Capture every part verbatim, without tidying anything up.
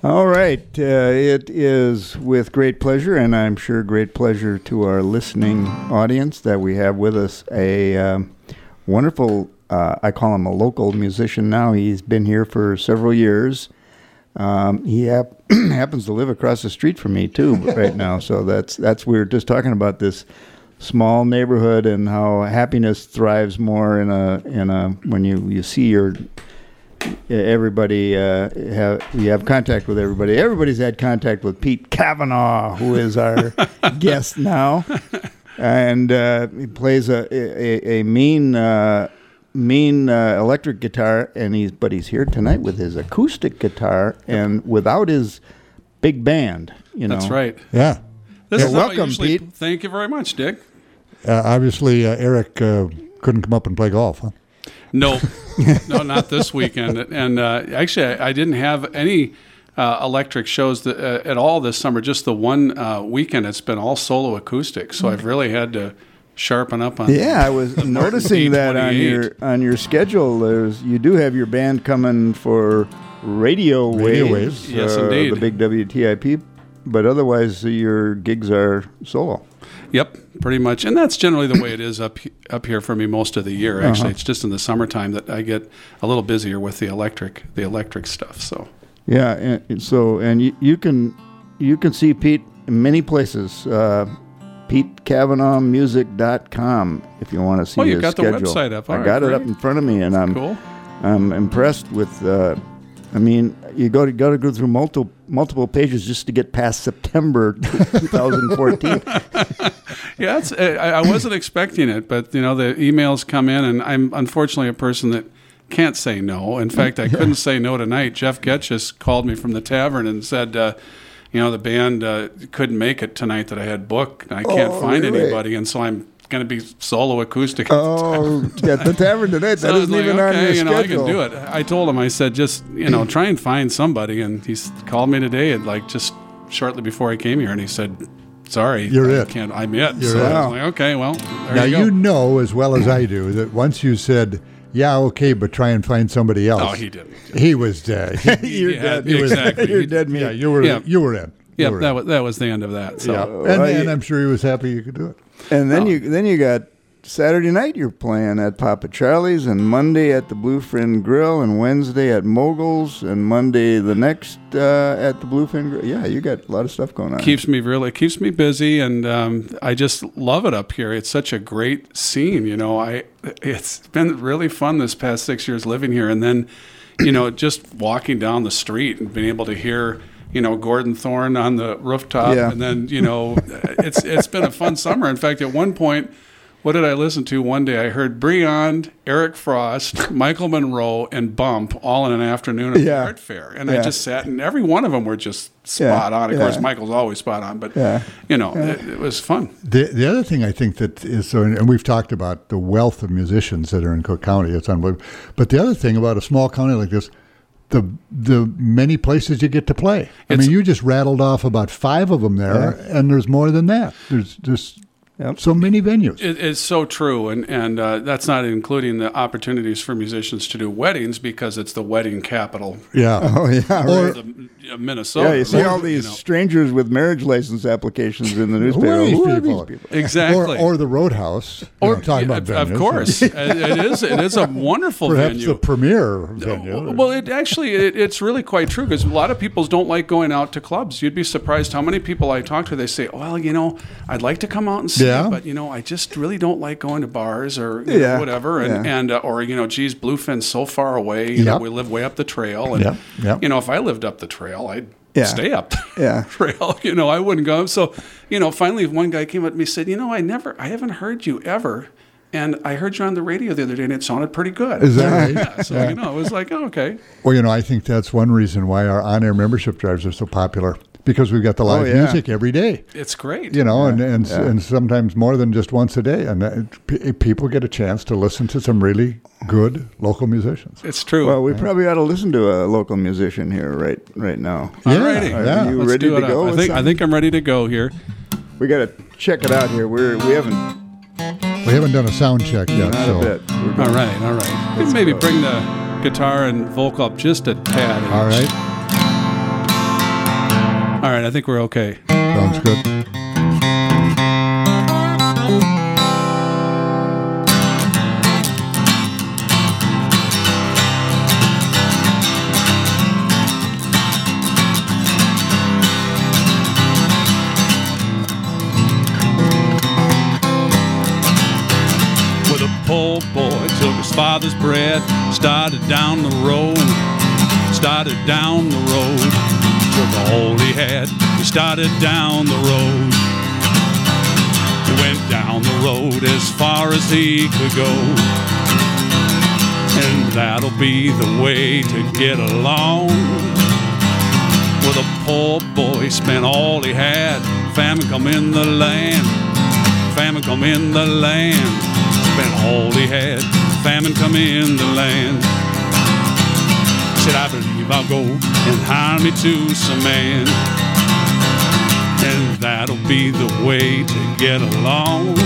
All right. Uh, it is with great pleasure, and I'm sure great pleasure to our listening audience, that we have with us a um, wonderful, uh, I call him a local musician now. He's been here for several years. Um, he hap- happens to live across the street from me, too, right now. So that's, that's we were just talking about this small neighborhood and how happiness thrives more in a, in a when you, you see your... Everybody, uh, have, you have contact with everybody. Everybody's had contact with Pete Kavanaugh, who is our guest now, and uh, he plays a a, a mean uh, mean uh, electric guitar, and he's but he's here tonight with his acoustic guitar and without his big band. You know, that's right. Yeah. This yeah, is welcome, usually, Pete. Thank you very much, Dick. Uh, obviously, uh, Eric uh, couldn't come up and play golf, huh? No, no, not this weekend. And uh, actually, I, I didn't have any uh, electric shows that, uh, at all this summer. Just the one uh, weekend, it's been all solo acoustic. So I've really had to sharpen up on. Yeah, I was noticing that on your on your schedule. There's you do have your band coming for Radio, Radio Waves, Waves. Yes, uh, indeed. the big W T I P, but otherwise uh, your gigs are solo. Yep, pretty much. And that's generally the way it is up up here for me most of the year. Actually, Uh-huh. it's just in the summertime that I get a little busier with the electric the electric stuff. So Yeah, and and so and you, you can you can see Pete in many places. Uh, Pete Kavanaugh Music dot com if you want to see Oh, you his got the schedule. website up. All I right, got it up great. in front of me, and I'm cool. I'm impressed with. Uh, I mean, you go to got to go through multiple multiple pages just to get past September twenty fourteen. Yeah, it's, I, I wasn't expecting it, but you know the emails come in, and I'm unfortunately a person that can't say no. In fact, I couldn't say no tonight. Jeff Getchus called me from the tavern and said, uh, you know, the band uh, couldn't make it tonight that I had booked. And I can't Oh, find really? anybody, and so I'm going to be solo acoustic. Oh, at the tavern tonight. So That I was isn't like, even on okay, your you know, schedule. I can do it. I told him, I said, just, you know, try and find somebody. And he called me today, and like just shortly before I came here, and he said, sorry, You're I it. can't, I'm it. You're so it. I was like, okay, well, there Now, you go. you know as well as I do that once you said, yeah, okay, but try and find somebody else. No, he didn't. He was dead. He- You're Yeah, dead. he was- exactly. You're dead meat. yeah, you were, Yeah. you were in. You Yeah, were that in. was that was the end of that. So Yeah. Oh, And, well, and you- I'm sure he was happy you could do it. And then Oh. you then you got Saturday night. You're playing at Papa Charlie's, and Monday at the Bluefin Grill, and Wednesday at Moguls, and Monday the next uh, at the Bluefin Grill. Yeah, you got a lot of stuff going on. keeps me really keeps me busy, and um, I just love it up here. It's such a great scene, you know. I it's been really fun this past six years living here, and then you know just walking down the street and being able to hear. You know, Gordon Thorne on the rooftop, Yeah. and then you know, it's it's been a fun summer. In fact, at one point, what did I listen to one day? I heard Breond, Eric Frost, Michael Monroe, and Bump all in an afternoon at Yeah. the art fair, and Yeah. I just sat, and every one of them were just spot Yeah. on. Of Yeah. course, Michael's always spot on, but Yeah. you know, it, it was fun. The the other thing I think that is so, and we've talked about the wealth of musicians that are in Cook County. It's unbelievable. But the other thing about a small county like this, the the many places you get to play. I It's- mean, you just rattled off about five of them there, and there's more than that. There's just Yep. so many venues. It, it's so true, and and uh, that's not including the opportunities for musicians to do weddings because it's the wedding capital yeah. Oh yeah, Or- right. of the, uh, Minnesota. Yeah, you see right? all these You know. strangers with marriage license applications in the newspaper. are these Who are people? these people? Exactly. Or, or the Roadhouse. you know, talking yeah, about of, of venues. course, it, it is. It is a wonderful Perhaps venue. the premier venue. Well, it actually it, it's really quite true because a lot of people don't like going out to clubs. You'd be surprised how many people I talk to. They say, "Well, you know, I'd like to come out and see Yeah. it, but you know, I just really don't like going to bars or you know, Yeah. whatever." And Yeah. and uh, or you know, geez, Bluefin's so far away. You know, Yep. we live way up the trail, and Yep. Yep. you know, if I lived up the trail, I'd Yeah. stay up the Yeah. trail. You know, I wouldn't go. So, you know, finally, one guy came up to me and said, "You know, I never, I haven't heard you ever." And I heard you on the radio the other day, and it sounded pretty good. Is that right? Yeah, so you know, it was like, oh, okay. Well, you know, I think that's one reason why our on-air membership drives are so popular, because we've got the live Oh, yeah. music every day. It's great. You know, and and, yeah. and sometimes more than just once a day, and uh, p- people get a chance to listen to some really good local musicians. It's true. Well, we probably ought to listen to a local musician here right right now. Yeah, Alrighty. yeah. Are you Let's ready do to it go up. I with think I something? think I'm ready to go here. We got to check it out here. We're we haven't We haven't done a sound check yet, not so a bit. We're All going- right, all right. Maybe go. bring the guitar and vocal up just a tad. all right. right, I think we're okay. Sounds good. Poor boy took his father's bread, started down the road, started down the road, took all he had, he started down the road. He went down the road as far as he could go, and that'll be the way to get along. Well, the poor boy spent all he had, famine come in the land, famine come in the land. Spent all he had, famine come in the land. Said, I believe I'll go and hire me to some man, and that'll be the way to get along.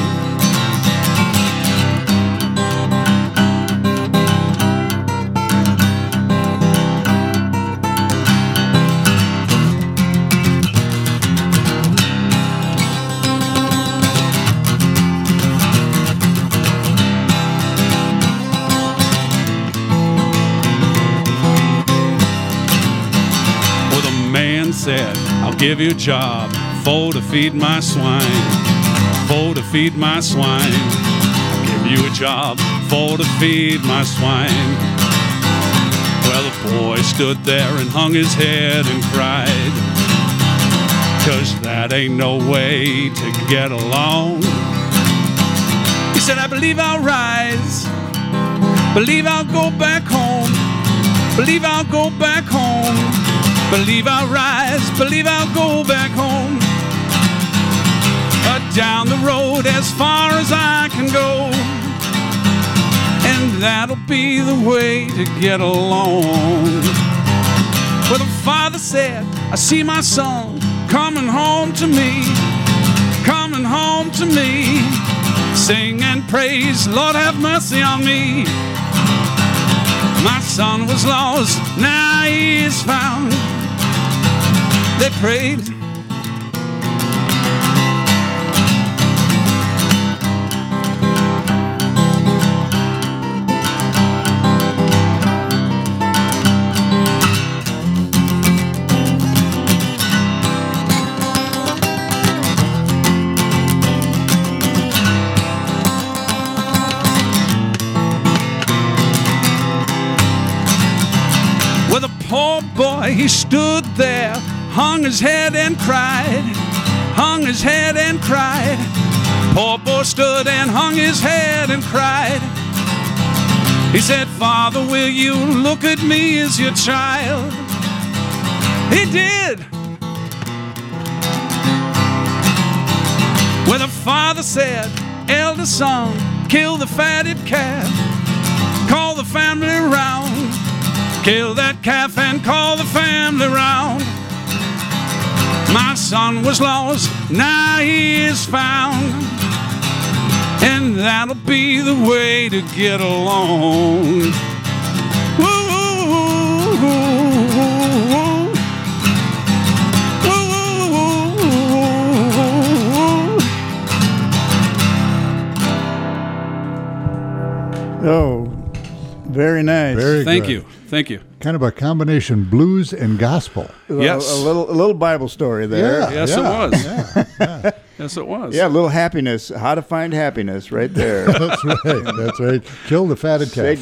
Said, I'll give you a job for to feed my swine, for to feed my swine. I'll give you a job for to feed my swine. Well, the boy stood there and hung his head and cried, 'cause that ain't no way to get along. He said, I believe I'll rise, believe I'll go back home, believe I'll go back home. Believe I'll rise, believe I'll go back home. But down the road as far as I can go, and that'll be the way to get along. Well, the father said, I see my son coming home to me, coming home to me. Sing and praise, Lord have mercy on me. My son was lost, now he is found. They prayed. Well, the poor boy, he stood there, hung his head and cried, hung his head and cried. Poor boy stood and hung his head and cried. He said, Father, will you look at me as your child? He did. Well, the father said, elder son, kill the fatted calf, call the family round, kill that calf and call the family round. My son was lost, now he is found, and that'll be the way to get along. Woo, woo, woo, woo, woo, woo. Oh, very nice. Very Thank good. you. Thank you. Kind of a combination blues and gospel. Yes. A, a little, a little Bible story there. Yeah. Yes, it was. Yes, it was. Yeah, a little happiness. How to find happiness, right there. That's right. That's right. Kill the fatted calf.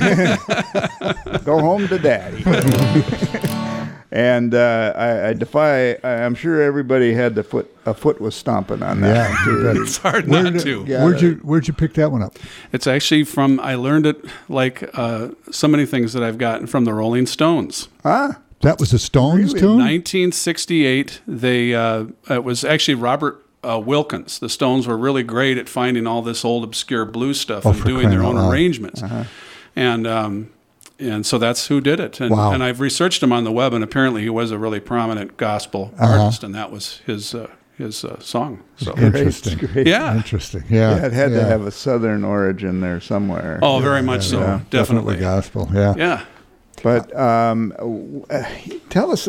Go home to daddy. And uh, I, I defy. I'm sure everybody had the foot. A foot was stomping on that. Yeah, you bet. It's hard Where not did- to. Yeah. Where'd you Where'd you pick that one up? It's actually from, I learned it like uh, so many things that I've gotten from the Rolling Stones. Huh? That was a Stones Really? tune. nineteen sixty-eight, they uh, it was actually Robert uh, Wilkins. The Stones were really great at finding all this old obscure blues stuff Oh, and for doing their crying own out loud. arrangements. And um, and so that's who did it. And, Wow. and I've researched him on the web, and apparently he was a really prominent gospel artist, and that was his uh, his uh, song. So Interesting. Great, great. yeah. Interesting. Yeah. Yeah, it had yeah. to have a southern origin there somewhere. Oh, very much so. yeah. Definitely. gospel. Yeah. Yeah. But um, w- uh, tell us,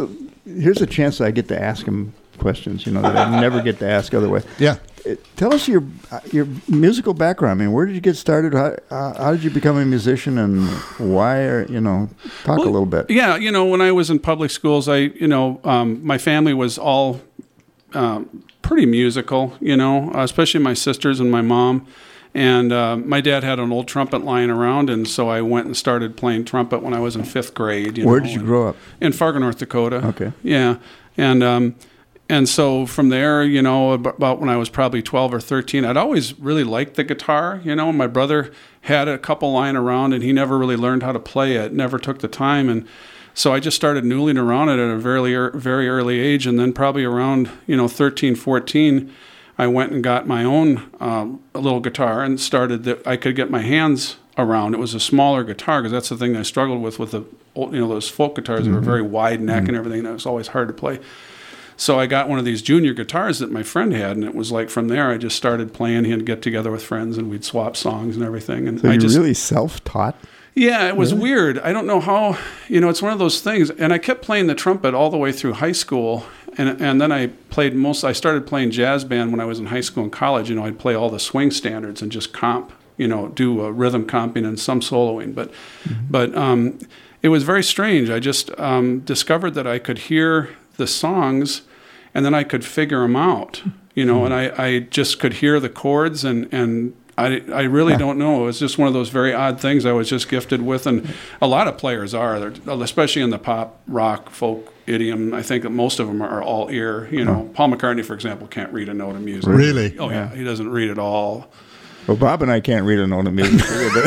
here's a chance that I get to ask him questions, you know, that I never get to ask otherwise. Yeah. Uh, Tell us your uh, your musical background. I mean, where did you get started? How, uh, how did you become a musician, and why? Or, you know, talk Well, a little bit. Yeah, you know, when I was in public schools, I, you know, um, my family was all um, pretty musical, you know, uh, especially my sisters and my mom. And uh, my dad had an old trumpet lying around, and so I went and started playing trumpet when I was in fifth grade. You Where know, did you and- grow up? In Fargo, North Dakota. Okay. Yeah, and um, and so from there, you know, ab- about when I was probably twelve or thirteen, I'd always really liked the guitar. You know, my brother had a couple lying around, and he never really learned how to play it. Never took the time, and so I just started noodling around it at a very ear- very early age, and then probably around you know thirteen, fourteen. I went and got my own um, little guitar and started that I could get my hands around. It was a smaller guitar because that's the thing I struggled with with the old, you know those folk guitars that were very wide neck and everything. That was always hard to play. So I got one of these junior guitars that my friend had, and it was like from there I just started playing. He'd get together with friends and we'd swap songs and everything. And So I you're just really self-taught? yeah, it was weird. I don't know how, you know, it's one of those things. And I kept playing the trumpet all the way through high school. And and then I played most, I started playing jazz band when I was in high school and college. You know, I'd play all the swing standards and just comp, you know, do a rhythm comping and some soloing. But, mm-hmm. but um, it was very strange. I just um, discovered that I could hear the songs and then I could figure them out, you know, mm-hmm. and I, I just could hear the chords and, and I, I really don't know. It was just one of those very odd things I was just gifted with, and a lot of players are, They're, especially in the pop, rock, folk idiom. I think that most of them are all ear. You know, Paul McCartney, for example, can't read a note of music. Really? Oh yeah, he doesn't read at all. Well, Bob and I can't read a note of music.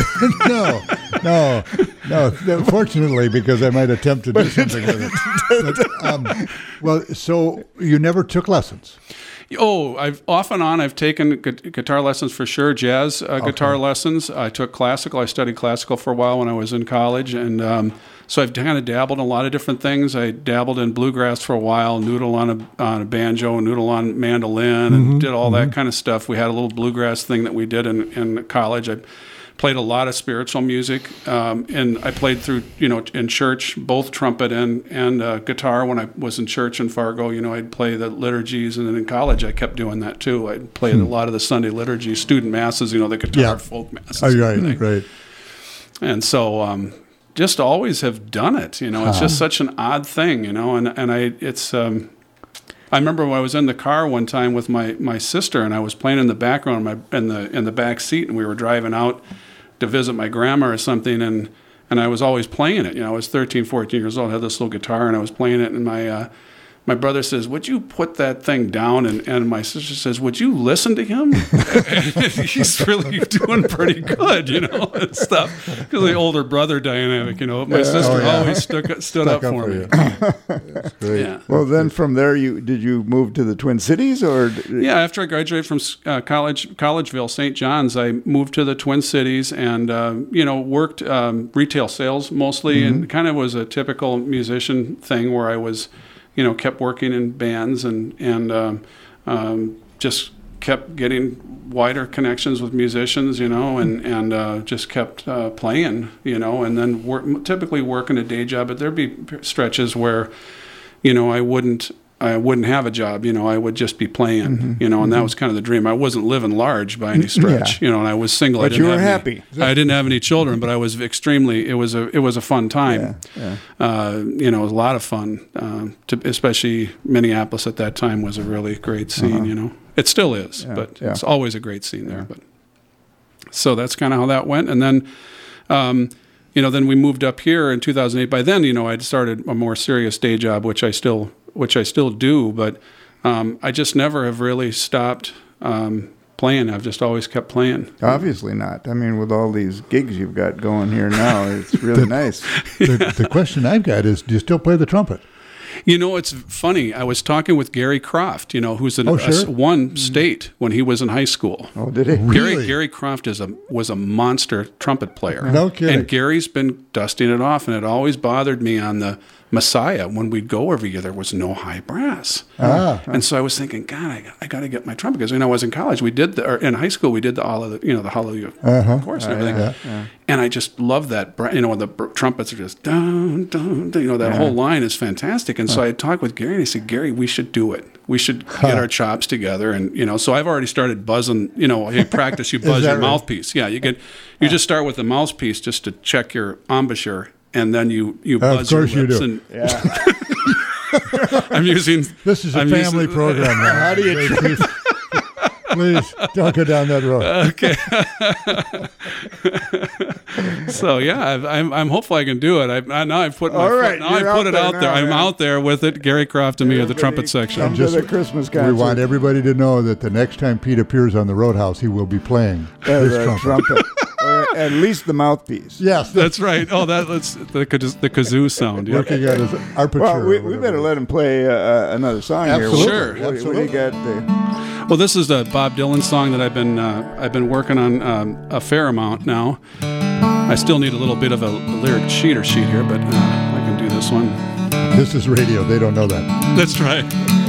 no, no, no. Fortunately, because I might attempt to do something with it. But, um, well, so you never took lessons? Oh, I've off and on. I've taken gu- guitar lessons for sure. Jazz uh, guitar Okay. lessons. I took classical. I studied classical for a while when I was in college, and um, so I've kind of dabbled in a lot of different things. I dabbled in bluegrass for a while, noodle on a on a banjo, noodle on mandolin, and Mm-hmm. did all that kind of stuff. We had a little bluegrass thing that we did in in college. I played a lot of spiritual music, um, and I played through, you know, in church, both trumpet and and uh, guitar. When I was in church in Fargo, you know, I'd play the liturgies, and then in college, I kept doing that too. I'd play Hmm. a lot of the Sunday liturgy, student masses, you know, the guitar Yeah. folk masses. Oh, and right, everything. right. And so, um, just always have done it. You know, it's just such an odd thing, you know, and and I it's. Um, I remember when I was in the car one time with my, my sister, and I was playing in the background, my in the in the back seat, and we were driving out to visit my grandma or something, and and I was always playing it. You know, I was thirteen, fourteen years old, I had this little guitar, and I was playing it, and my uh, my brother says, "Would you put that thing down?" And, and my sister says, "Would you listen to him? He's really doing pretty good, you know, and stuff." Because the older brother dynamic, you know, my Yeah. sister Oh, yeah. always stuck, stood Stuck up, up for for me. you. That's great. Yeah. Well, then from there, you did you move to the Twin Cities, or d- Yeah, after I graduated from uh, college, Collegeville, Saint John's, I moved to the Twin Cities and, uh, you know, worked um, retail sales mostly, and kind of was a typical musician thing where I was, you know, kept working in bands and, and um, um, just kept getting wider connections with musicians, you know, and, and uh, just kept uh, playing, you know, and then work, typically working a day job, but there'd be stretches where, you know, I wouldn't I wouldn't have a job, you know, I would just be playing, Mm-hmm. you know, and that was kind of the dream. I wasn't living large by any stretch, Yeah. you know, and I was single. I But didn't you were have any- happy. I didn't have any children, but I was extremely, it was a, it was a fun time. Yeah, Uh, you know, it was a lot of fun, uh, to, especially Minneapolis at that time was a really great scene, you know, it still is, Yeah, but yeah. it's always a great scene there. But so that's kind of how that went. And then, um, you know, then we moved up here in two thousand eight. By then, you know, I'd started a more serious day job, which I still, which I still do, but um, I just never have really stopped um, playing. I've just always kept playing. obviously not. I mean, with all these gigs you've got going here now, it's really nice. The, the question I've got is, do you still play the trumpet? You know, it's funny. I was talking with Gary Croft, you know, who's an, Oh, a- sure. one state when he was in high school. Oh, did he? Really? Gary Gary Croft is a was a monster trumpet player. No kidding. And Gary's been dusting it off, and it always bothered me on the Messiah, when we'd go every year, there was no high brass. Ah. And so I was thinking, God, I, I got to get my trumpet. Because when I was in college, we did, the, or in high school, we did the, all of the, you know, the Hallelujah Uh-huh. chorus and Oh, everything. yeah, yeah. And I just love that, bra- you know, when the br- trumpets are just, dun, dun, dun, you know, that Yeah. whole line is fantastic. And so I talked with Gary, and I said, Gary, we should do it. We should get our chops together. And, you know, so I've already started buzzing, you know, hey, practice, you buzz that your right? mouthpiece. Yeah, you get, you just start with the mouthpiece just to check your embouchure. And then you, you Of buzz your course you lips. do. And Yeah. I'm using. This is a I'm family using- program now. How do you please, please don't go down that road. Okay. So yeah, I've, I'm I'm hopeful I can do it. I've, I, now I've put my All foot, right, now I've you're put out it there out there. now, I'm man. out there with it. Gary Croft and me at the trumpet section. Come Just- to the Christmas We concert. want everybody to know that the next time Pete appears on the Roadhouse, he will be playing Uh, his the trumpet. trumpet. Or at least the mouthpiece. Yes, That's right. Oh, that that's the kaz- the kazoo sound. Yeah. working at his aperture. Well, we, or we whatever. better let him play uh, uh, another song Absolutely. here. Sure. What, what, what do you got there? Well, this is a Bob Dylan song that I've been uh, I've been working on um, a fair amount now. I still need a little bit of a, a lyric sheet or sheet here, but uh, I can do this one. This is radio. They don't know that. That's right.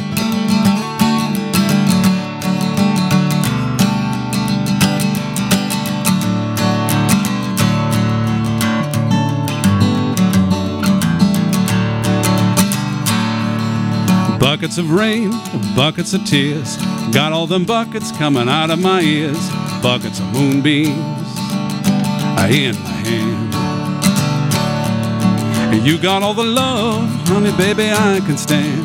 Buckets of rain, buckets of tears, got all them buckets coming out of my ears. Buckets of moonbeams are in my hand. And you got all the love, honey, baby, I can stand.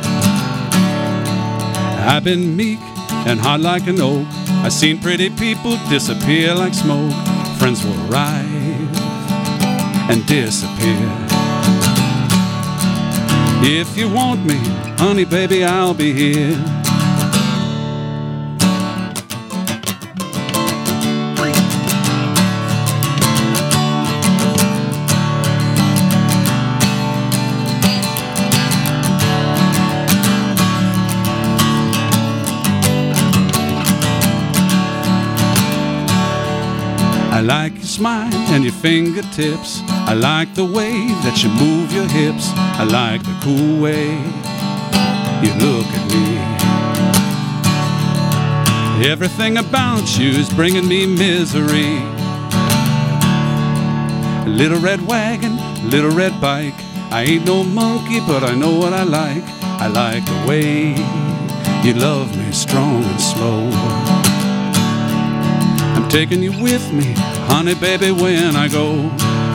I've been meek and hard like an oak. I've seen pretty people disappear like smoke. Friends will arrive and disappear. If you want me, honey, baby, I'll be here. I like your smile and your fingertips. I like the way that you move your hips. I like the cool way you look at me. Everything about you is bringing me misery. Little red wagon, little red bike. I ain't no monkey, but I know what I like. I like the way you love me strong and slow. I'm taking you with me, honey, baby, when I go.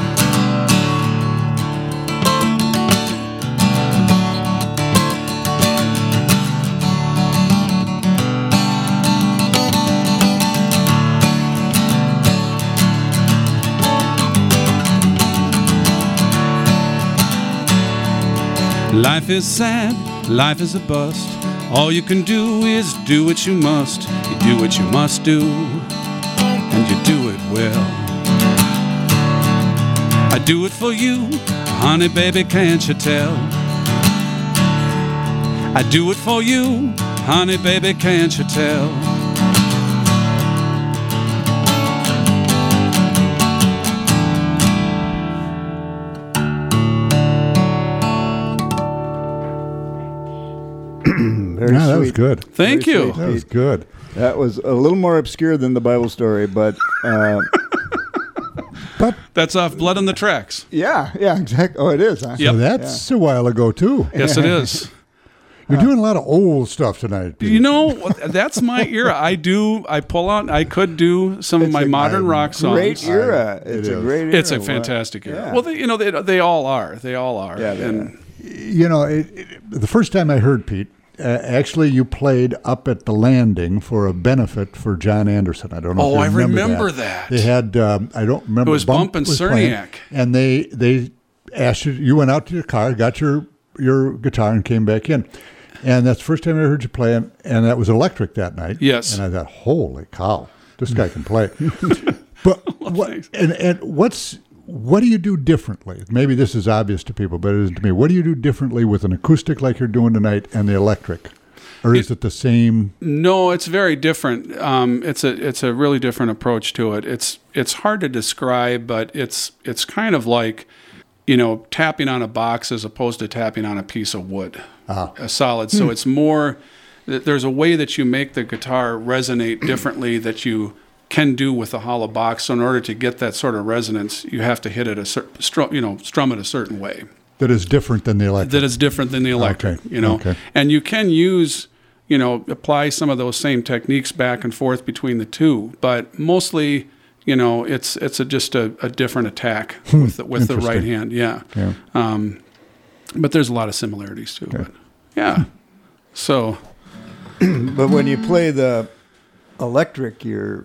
Life is sad, life is a bust. All you can do is do what you must. You do what you must do, and you do it well. I do it for you, honey, baby, can't you tell? I do it for you, honey, baby, can't you tell? Very Yeah, that was sweet. good. Thank Very you. sweet. That was good. That was a little more obscure than the Bible story, but uh, But That's off Blood on the Tracks. yeah, yeah, exactly. Oh, it is. Huh? Yep. so that's a while ago too. Yes, it is. You're doing a lot of old stuff tonight, Pete. You know, that's my era. I do, I pull out, I could do some of It's my a modern rock songs. Great era. It It's a is. great era. It's a Wow. fantastic era. Yeah. Well, they, you know, they, they all are. They all are. Yeah, they and You know, it, it, the first time I heard Pete, uh, actually, you played up at the Landing for a benefit for John Anderson. I don't know. Oh, if you I remember, remember that. that. They had. Um, I don't remember. It was Bump and playing, Cerniak. and they they asked you. You went out to your car, got your your guitar, and came back in. And that's the first time I heard you play, and, and that was electric that night. Yes. And I thought, holy cow, this guy can play. But what, thanks. and and what's what do you do differently? Maybe this is obvious to people, but it isn't to me. What do you do differently with an acoustic like you're doing tonight and the electric? Or is it, it the same? No, it's very different. Um, it's a it's a really different approach to it. It's it's hard to describe, but it's it's kind of like, you know, tapping on a box as opposed to tapping on a piece of wood, Ah. a solid. So it's more, there's a way that you make the guitar resonate differently that you can do with a hollow box. So in order to get that sort of resonance, you have to hit it a certain, strum, you know, strum it a certain way. That is different than the electric. That is different than the electric, Okay. you know. Okay. And you can use, you know, apply some of those same techniques back and forth between the two, but mostly, you know, it's it's a, just a, a different attack with the, with the right Interesting. hand. Yeah. Yeah. Um, but there's a lot of similarities too. But yeah. So. But when you play the electric, you're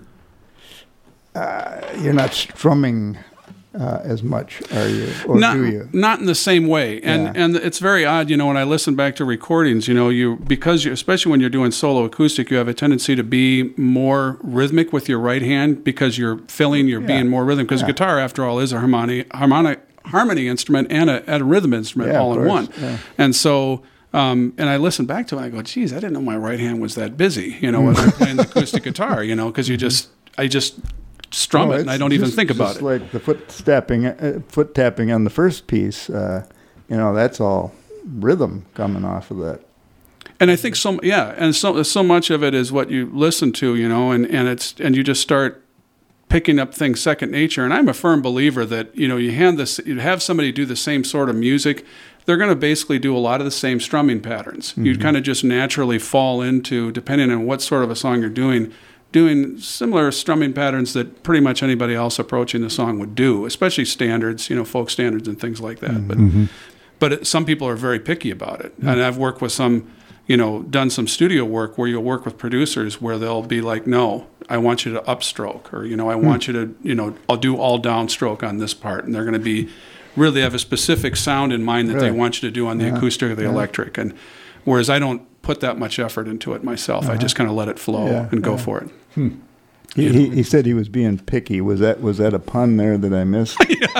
uh, you're not strumming uh, as much, are you? Or not, do you? Not in the same way, and Yeah. and it's very odd. You know, when I listen back to recordings, you know, you because you, especially when you're doing solo acoustic, you have a tendency to be more rhythmic with your right hand because you're filling, you're Yeah. being more rhythmic. Because Yeah. guitar, after all, is a harmonic harmonic harmony instrument and a, and a rhythm instrument Yeah, all of in course. one. Yeah. And so. Um, and I listen back to it, and I go, geez, I didn't know my right hand was that busy, you know, when I'm playing the acoustic guitar, you know, because you just, I just strum Well, it and I it's don't even just- think about just it. like the foot tapping, uh, foot tapping on the first piece. Uh, you know, that's all rhythm coming off of that. And I think so, yeah, and so so much of it is what you listen to, you know, and, and it's and you just start picking up things second nature. And I'm a firm believer that, you know, you hand this, you have somebody do the same sort of music, they're going to basically do a lot of the same strumming patterns. Mm-hmm. You'd kind of just naturally fall into, depending on what sort of a song you're doing, doing similar strumming patterns that pretty much anybody else approaching the song would do, especially standards, you know, folk standards and things like that. Mm-hmm. But but it, some people are very picky about it. Mm-hmm. And I've worked with some, you know, done some studio work where you'll work with producers where they'll be like, no, I want you to upstroke, or, you know, I want you to, you know, I'll do all downstroke on this part. And they're going to be, really have a specific sound in mind that Really? they want you to do on the Yeah. acoustic or the Yeah. electric. And whereas I don't put that much effort into it myself, Uh-huh. I just kind of let it flow Yeah, and go yeah. for it. He, he, he said he was being picky. Was that was that a pun there that I missed?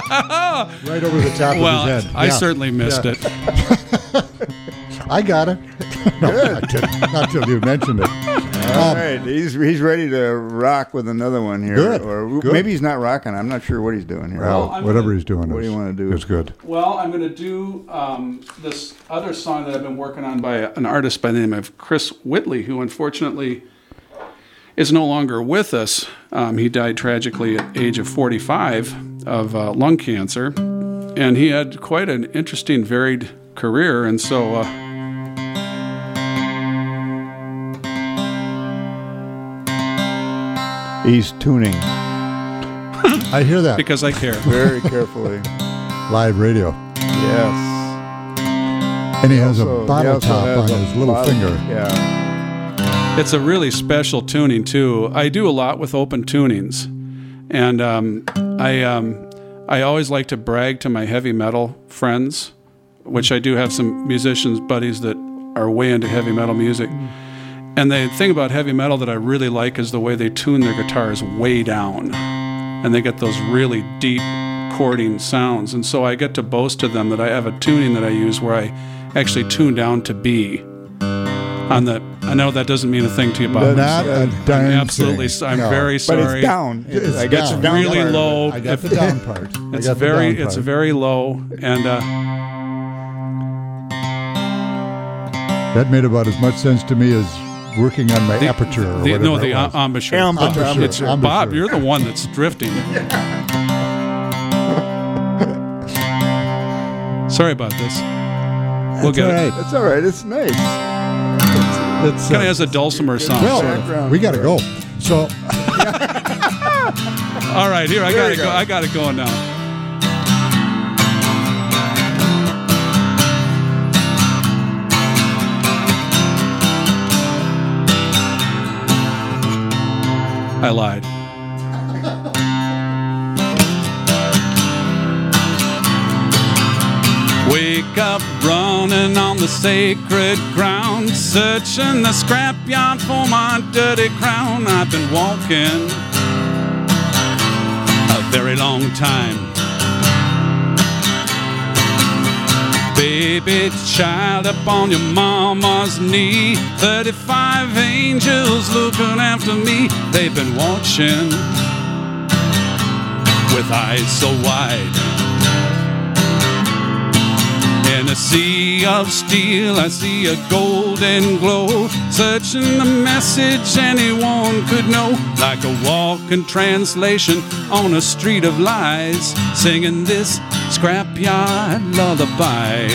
Right over the top Well, of his head. I Yeah. certainly missed Yeah. it. I got it. No, not till, not till you mentioned it. All Um, right, he's he's ready to rock with another one here. Good, Or good. maybe he's not rocking. I'm not sure what he's doing here. Well, I'm whatever gonna- he's doing What do is, you wanna do? is good. Well, I'm going to do um, this other song that I've been working on by an artist by the name of Chris Whitley, who unfortunately is no longer with us. Um, he died tragically at the age of forty-five of uh, lung cancer, and he had quite an interesting, varied career. And so, uh, He's tuning I hear that. because I care. very carefully. Live radio. Yes. And he has Also- a bottle he also top has on a his little bottle- finger. Yeah. It's a really special tuning too. I do a lot with open tunings, and um, I um, I always like to brag to my heavy metal friends, which I do have some musicians buddies that are way into heavy metal music. And the thing about heavy metal that I really like is the way they tune their guitars way down, and they get those really deep chording sounds. And so I get to boast to them that I have a tuning that I use where I actually tune down to B. On the, I know that doesn't mean a thing to you, Bob. Not a darn Absolutely, thing. I'm No. very But sorry. it's down. It's, It's I guess down. it's down really part of it. low. I got If- the down part. I It's got the very, down it's part. very low, and uh, That made about as much sense to me as working on my the, aperture or the, whatever no, it the was. uh, embouchure. Embouchure. It's Embouchure. Bob. You're the one that's drifting. Sorry about this. We'll That's get all it. right. It's all right. It's nice. It's, Kind of uh, has a dulcimer sound. well, sort of. background we got to go. So All right, here I There got you it. Go. go. I got it going now. I lied. Wake up running on the sacred ground, searching the scrapyard for my dirty crown. I've been walking a very long time. Baby child up on your mama's knee, thirty-five angels looking after me. They've been watching with eyes so wide. In a sea of steel, I see a golden glow, searching the message anyone could know. Like a walking translation on a street of lies, singing this scrapyard lullaby.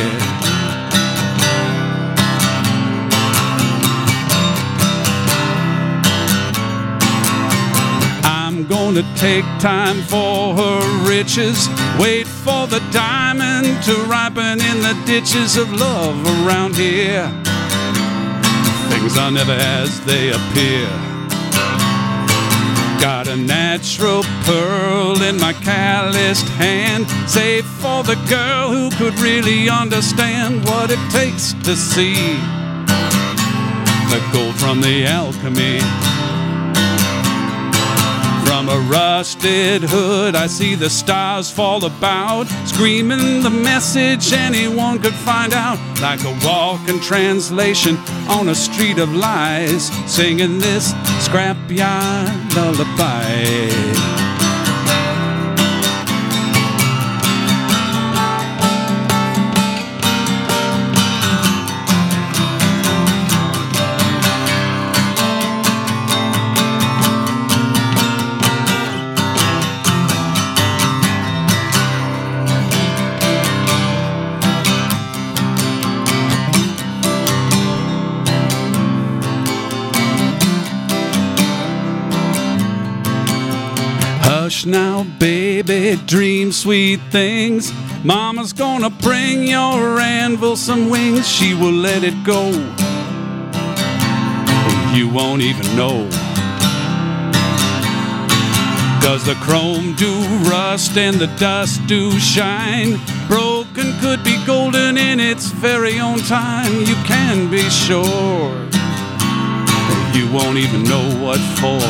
I'm gonna take time for her riches, wait for the diamond to ripen in the ditches of love around here. Things are never as they appear. Got a natural pearl in my calloused hand, save for the girl who could really understand what it takes to see the gold from the alchemy. From a rusted hood, I see the stars fall about, screaming the message anyone could find out. Like a walking translation on a street of lies, singing this scrapyard lullaby. Hush now, baby, dream sweet things. Mama's gonna bring your anvil some wings. She will let it go. You won't even know. 'Cause the chrome do rust and the dust do shine. Broken could be golden in its very own time. You can be sure you won't even know what for.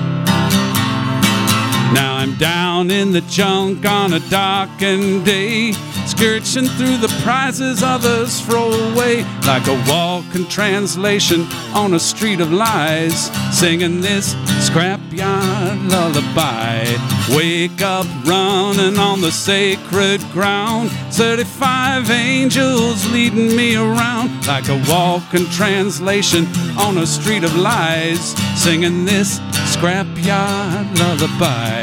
Now I'm down in the junk on a darkened day, searching through the prizes others throw away. Like a walking translation on a street of lies, singing this scrapyard lullaby. Wake up running on the sacred ground, thirty-five angels leading me around. Like a walking translation on a street of lies, singing this scrapyard lullaby.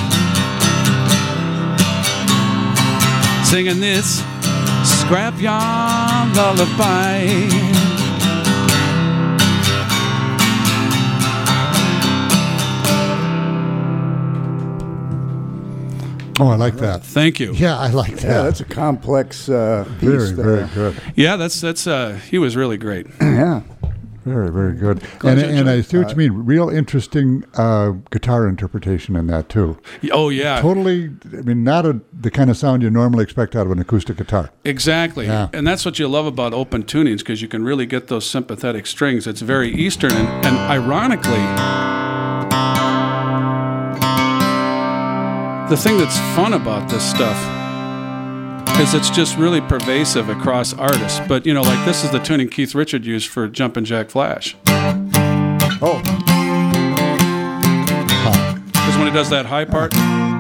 Singing this scrapyard lullaby. Oh, I like that. Thank you. Yeah, I like that. Yeah, that's a complex uh, piece very, there. very good. Yeah, that's that's. Uh, he was really great. Yeah. Very, very good. Glad And, you and I enjoyed see what you mean. Real interesting uh, guitar interpretation in that, too. Oh yeah, Totally, I mean, not a, the kind of sound you normally expect out of an acoustic guitar. exactly. Yeah. And that's what you love about open tunings, because you can really get those sympathetic strings. It's very Eastern, and, and ironically, the thing that's fun about this stuff is it's just really pervasive across artists. But, you know, like this is the tuning Keith Richard used for Jumpin' Jack Flash. Oh. Huh. Because when he does that high part,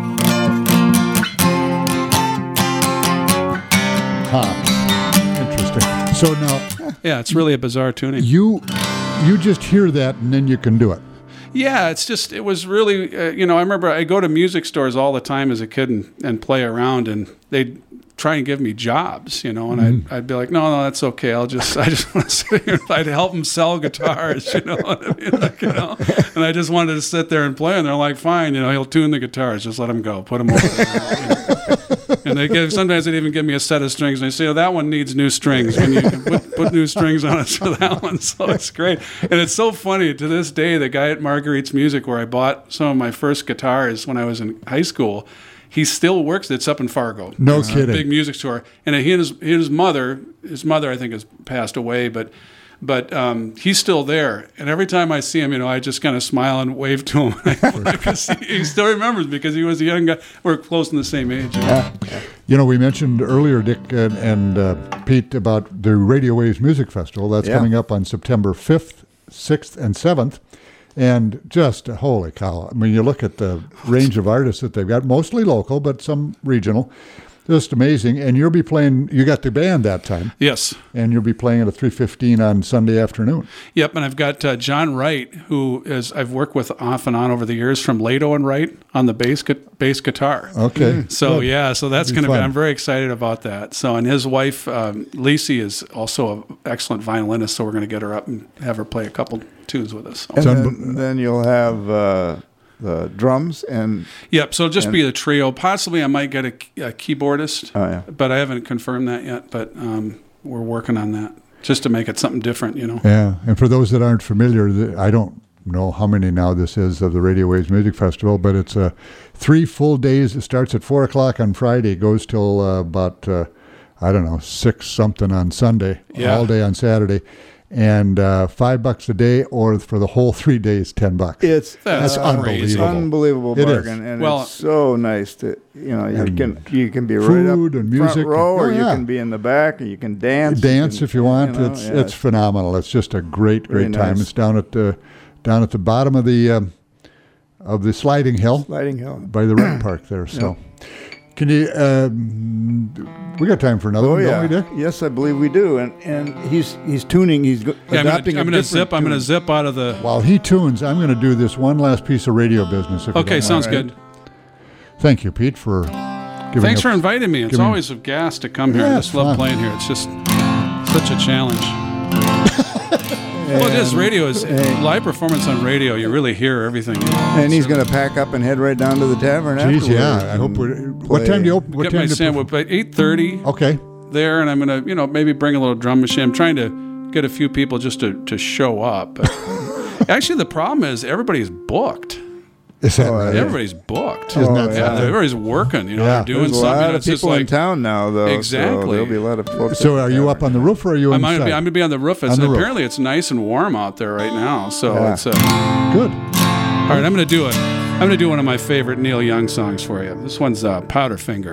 Huh. Interesting. So now, yeah, it's really a bizarre tuning. you you just hear that and then you can do it. Yeah, it's just, it was really, uh, you know, I remember I go to music stores all the time as a kid and, and play around, and they'd try and give me jobs, you know, and mm-hmm. I'd, I'd be like, no, no, that's okay. I'll just, I just want to sit here. I'd help them sell guitars, you know what I mean? Like, you know, and I just wanted to sit there and play, and they're like, fine, you know, he'll tune the guitars. Just let him go. Put him over there. You know? And they give, sometimes they'd even give me a set of strings, and they say, oh, that one needs new strings. Can you put, put new strings on it for that one? So it's great. And it's so funny. To this day, the guy at Marguerite's Music, where I bought some of my first guitars when I was in high school, he still works. It's up in Fargo. No it's kidding. A big music store. And he and his, he and his mother, his mother I think has passed away, but but um, he's still there. And every time I see him, you know, I just kind of smile and wave to him. Because he, he still remembers me, because he was a young guy. We're close in the same age. You know? Yeah. Yeah. You know, we mentioned earlier, Dick and, and uh, Pete, about the Radio Waves Music Festival. That's Yeah. coming up on September fifth, sixth, and seventh. And just, holy cow. I mean, you look at the range of artists that they've got, mostly local, but some regional. just amazing. And you'll be playing. You got the band that time. Yes. And you'll be playing at a three fifteen on Sunday afternoon. Yep, and I've got uh, John Wright, who is I've worked with off and on over the years from Lado and Wright on the bass gu- bass guitar. Okay. So Good. yeah, so that's Be going to be. fun. I'm very excited about that. So and his wife um, Lacey is also an excellent violinist. So we're going to get her up and have her play a couple tunes with us. So. And It's then, then you'll have uh, the drums and Yep. So it'll just And- be the trio. Possibly I might get a, a keyboardist, oh yeah. but I haven't confirmed that yet. But um, we're working on that just to make it something different. You know. Yeah, and for those that aren't familiar, th- I don't know how many now this is of the Radio Waves Music Festival, but it's uh, three full days. It starts at four o'clock on Friday, goes till uh, about uh, I don't know six something on Sunday, Yeah. all day on Saturday, and uh, five bucks a day, or for the whole three days, ten bucks. It's That's uh, crazy. unbelievable It is. bargain, and Well- it's so nice to you know you And can you can be right food up and music. front row, or Oh, you yeah. can be in the back, or you can dance. Dance can, if you want. know, it's yeah, it's phenomenal. It's just a great Very great time. nice. It's down at the down at the bottom of the um, of the sliding hill. Sliding Hill. By the rec park there. So, can you? Um, we got time for another Oh one, yeah, don't we, Dick? yes, I believe we do, and and he's he's tuning. He's go- Yeah, I'm adopting. gonna, I'm a gonna different zip. I'm gonna tune. zip out of the. While he tunes, I'm going to do this one last piece of radio business. If you Okay, don't sounds mind. good. Thank you, Pete, for giving Thanks up. for inviting me. It's giving- always a gas to come here. Yeah, I it's just love fun. playing here. It's just such a challenge. Well, it is. Radio is and- live performance on radio. You really hear everything. And he's going to pack up and head right down to the tavern. Jeez, afterwards yeah. I hope. and We, what play. time do you open? What Get time my do you sandwich by eight thirty Okay. there, and I'm gonna, you know, maybe bring a little drum machine. I'm trying to get a few people just to, to show up. But actually, the problem is everybody's booked. Is that Oh, right? yeah. Everybody's booked. Isn't Oh, that Yeah, something? everybody's working. You know, Yeah. they're doing There's a something. lot and of it's just people in like, town now, though. Exactly. So there'll be a lot of folks. So, at are the you up tavern. on the roof or are you I'm inside? gonna be. I'm gonna be on the roof. It's On the roof. apparently it's nice and warm out there right now. So Yeah. it's uh, Good. all right. I'm gonna do it. I'm gonna do one of my favorite Neil Young songs for you. This one's uh, Powderfinger.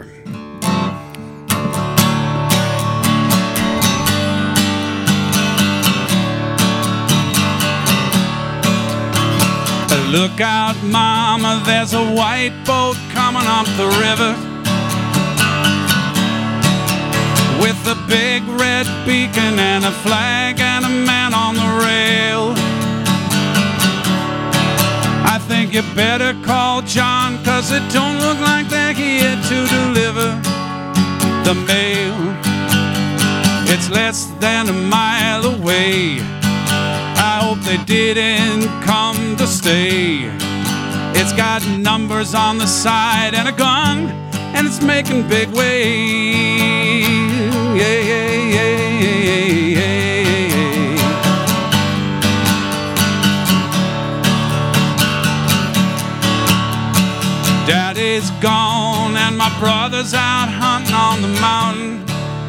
Look out, mama, there's a white boat coming up the river with a big red beacon and a flag and a man on the rail. I think you better call John, 'cause it don't look like they're here to deliver the mail. It's less than a mile away. I hope they didn't come to stay. It's got numbers on the side and a gun, and it's making big waves. Yeah, yeah, yeah, yeah, yeah. Daddy's gone and my brother's out hunting on the mountain.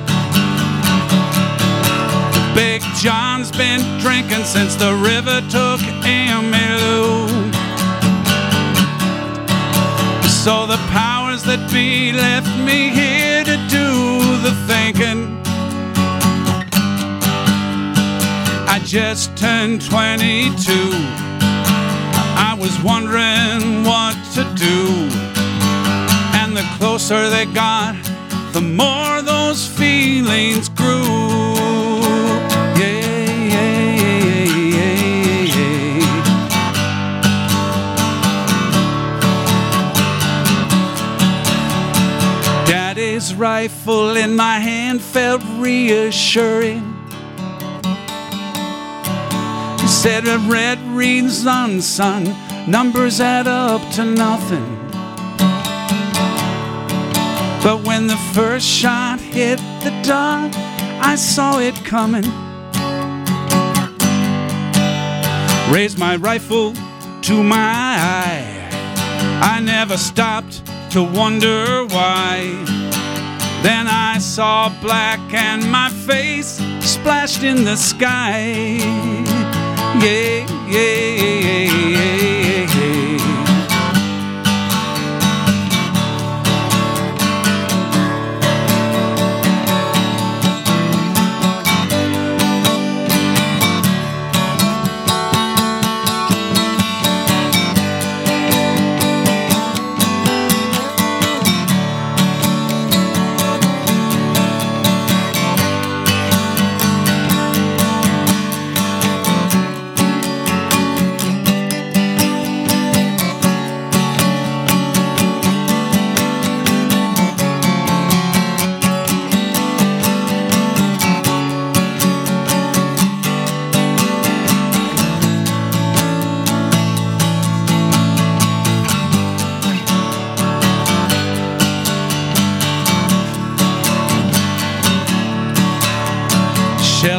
Big John's been drinking since the river took Emmylou. So the powers that be left me here to do the thinking. I just turned twenty-two. I was wondering what to do. And the closer they got, the more those feelings grew. Daddy's rifle in my hand felt reassuring. He said, red readings on, son, numbers add up to nothing. But when the first shot hit the dot, I saw it coming. Raised my rifle to my eye. I never stopped to wonder why. Then I saw black and my face splashed in the sky. Yeah, yeah, yeah, yeah, yeah.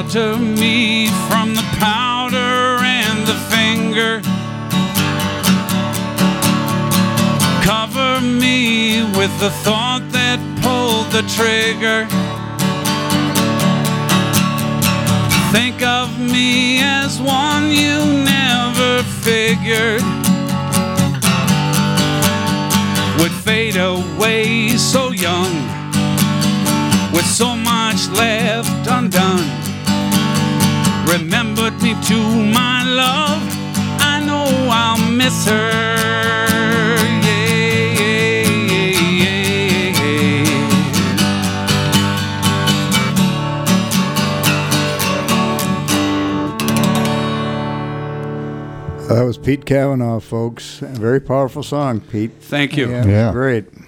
shelter me from the powder and the finger. Cover me with the thought that pulled the trigger. Think of me as one you never figured would fade away so young, with so much left undone. Remembered me to my love, I know I'll miss her. That was Pete Kavanaugh, folks. A very powerful song, Pete. Thank you. Yeah, Yeah. Great.